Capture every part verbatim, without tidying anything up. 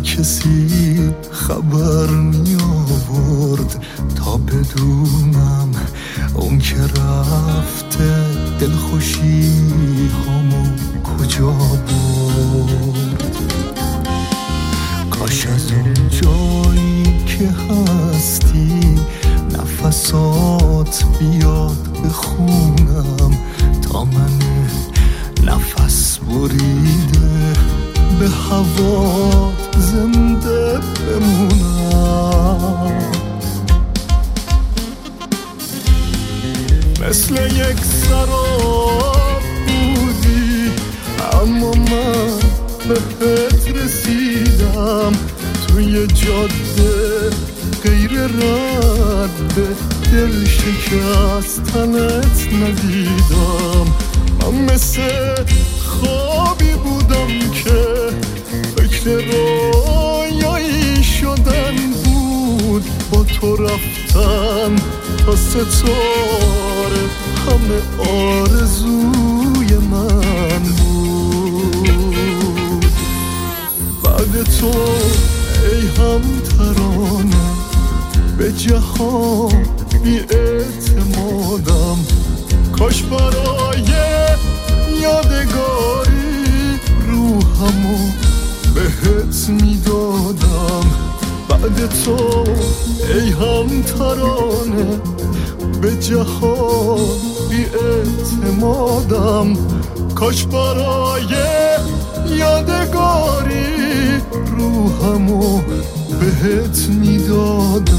کسی خبر می آورد تا بدونم اون که رفته دلخوشی همو کجا برد. کاش از اون جایی که هستی نفسات بیاد بخونم تا من نفس بریده به هوات زنده بمونم. مثل یک سراب بودی اما من بهت رسیدم، توی جاده غیر رد به دل شکستنت ندیدم. من مثل خوابی بودم که فکر رویایی شدن بود، با تو رفتن تا ستاره همه آرزوی من بود. بعد تو ای هم ترانه به جهان بی اعتمادم، کاش برای یادگاری روحمو بهت میدادم. بعد تو ای هم ترانه به جهان بی اعتمادم، کاش برای یادگاری روحمو بهت میدادم.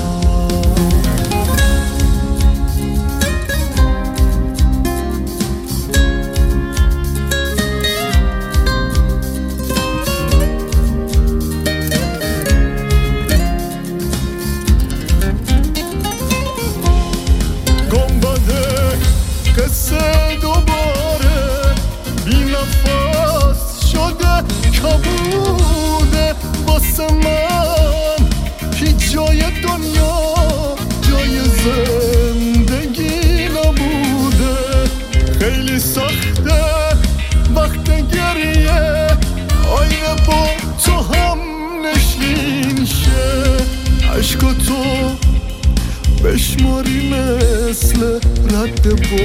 قصه دوباره بی نفس شده کبوده واسه من، هیچ جای دنیا جای زندگی نبوده. خیلی سخته وقت گریه آینه با تو هم نشین شه، عشق تو بشماری مثل رد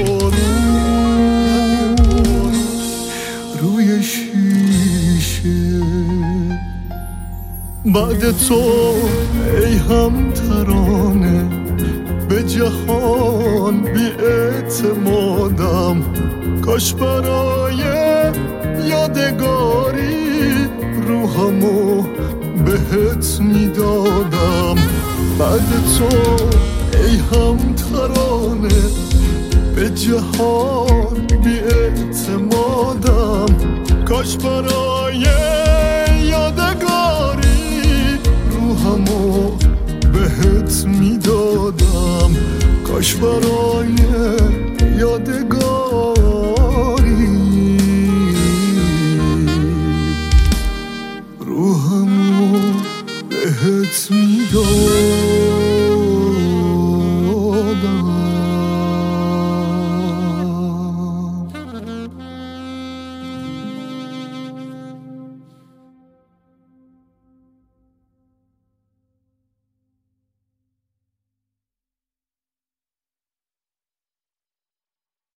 بارون روی شیشه. بعد تو ای هم ترانه به جهان بی اعتمادم، کاش برای یادگاری روحمو بهت میدادم. بعد تو ای هم ترانه به جهان بی اعتمادم، کاش برای یادگاری روحمو بهت میدادم، کاش برای یادگاری روحمو بهت میدادم.